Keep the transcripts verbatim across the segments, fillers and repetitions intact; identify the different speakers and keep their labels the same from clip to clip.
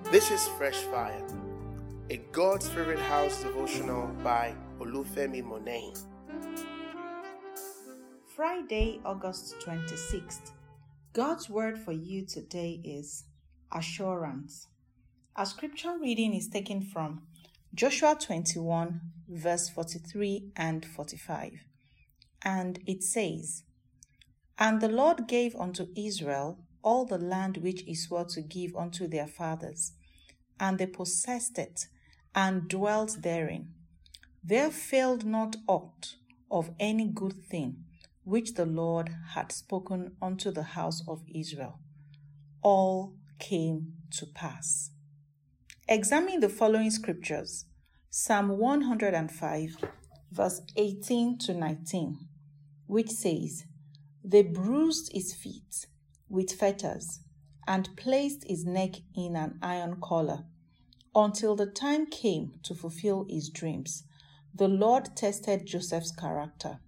Speaker 1: This is Fresh Fire, a God's Favorite House devotional by Olufemi Monet.
Speaker 2: Friday, August twenty-sixth. God's word for you today is assurance. Our scripture reading is taken from Joshua twenty-one, verse forty-three and forty-five. And it says, "And the Lord gave unto Israel all the land which he swore to give unto their fathers, and they possessed it, and dwelt therein. There failed not aught of any good thing which the Lord had spoken unto the house of Israel. All came to pass." Examine the following scriptures. Psalm one hundred five, verse eighteen to nineteen, which says, "They bruised his feet with fetters, and placed his neck in an iron collar, until the time came to fulfill his dreams. The Lord tested Joseph's character."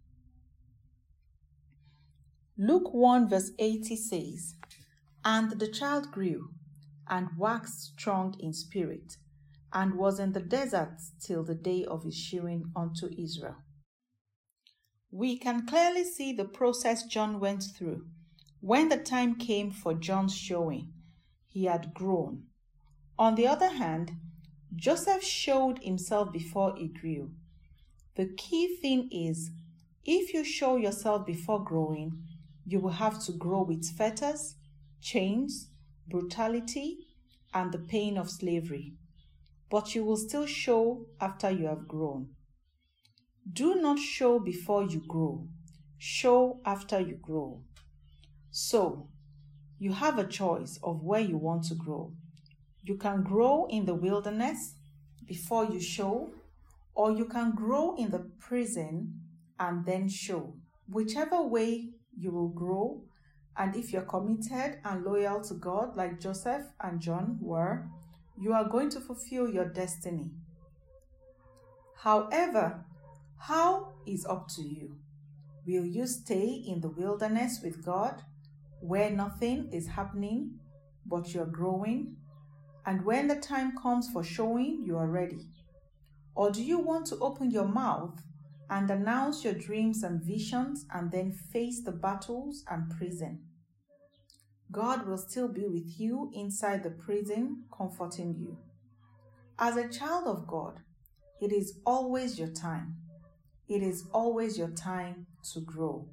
Speaker 2: Luke one, verse eighty says, "And the child grew, and waxed strong in spirit, and was in the desert till the day of his shewing unto Israel." We can clearly see the process John went through. When the time came for John's showing, he had grown. On the other hand, Joseph showed himself before he grew. The key thing is, if you show yourself before growing, you will have to grow with fetters, chains, brutality, and the pain of slavery. But you will still show after you have grown. Do not show before you grow. Show after you grow. So, you have a choice of where you want to grow. You can grow in the wilderness before you show, or you can grow in the prison and then show. Whichever way you will grow, and if you're committed and loyal to God like Joseph and John were, you are going to fulfill your destiny. However, how is up to you. Will you stay in the wilderness with God, where nothing is happening, but you're growing, and when the time comes for showing, you are ready? Or do you want to open your mouth and announce your dreams and visions and then face the battles and prison? God will still be with you inside the prison, comforting you. As a child of God, it is always your time. It is always your time to grow.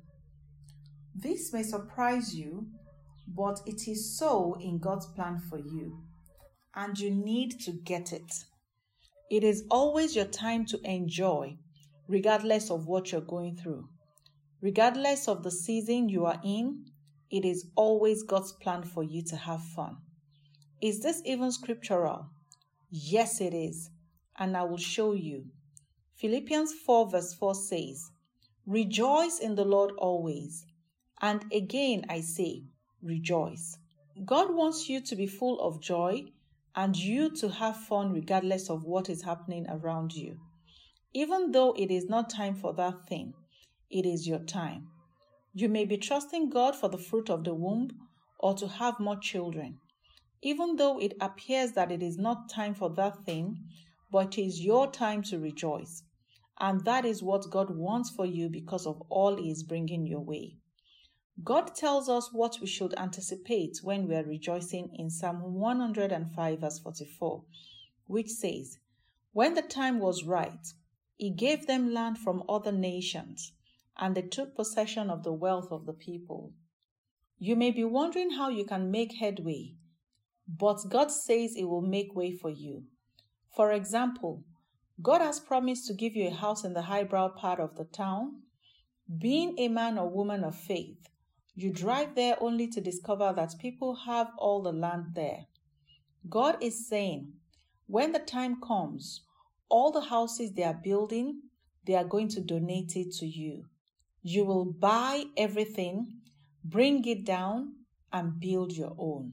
Speaker 2: This may surprise you, but it is so in God's plan for you, and you need to get it. It is always your time to enjoy, regardless of what you're going through. Regardless of the season you are in, it is always God's plan for you to have fun. Is this even scriptural? Yes, it is, and I will show you. Philippians four, verse four says, "Rejoice in the Lord always. And again I say, rejoice." God wants you to be full of joy and you to have fun regardless of what is happening around you. Even though it is not time for that thing, it is your time. You may be trusting God for the fruit of the womb or to have more children. Even though it appears that it is not time for that thing, but it is your time to rejoice. And that is what God wants for you because of all He is bringing your way. God tells us what we should anticipate when we are rejoicing in Psalm one hundred five, verse forty-four, which says, "When the time was right, He gave them land from other nations, and they took possession of the wealth of the people." You may be wondering how you can make headway, but God says He will make way for you. For example, God has promised to give you a house in the highbrow part of the town. Being a man or woman of faith, you drive there only to discover that people have all the land there. God is saying, when the time comes, all the houses they are building, they are going to donate it to you. You will buy everything, bring it down, and build your own.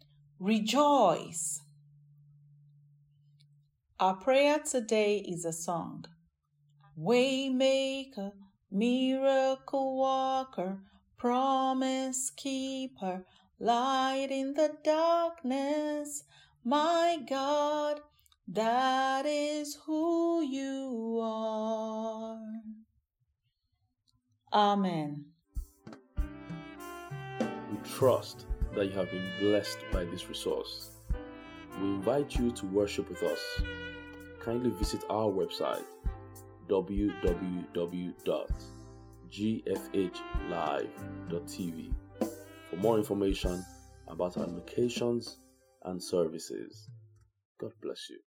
Speaker 2: Rejoice! Our prayer today is a song. Waymaker, miracle worker, promise keeper, light in the darkness, My God, that is who you are. Amen.
Speaker 3: We trust that you have been blessed by this resource. We invite you to worship with us. Kindly visit our website w w w dot g f h live dot t v for more information about our locations and services. God bless you.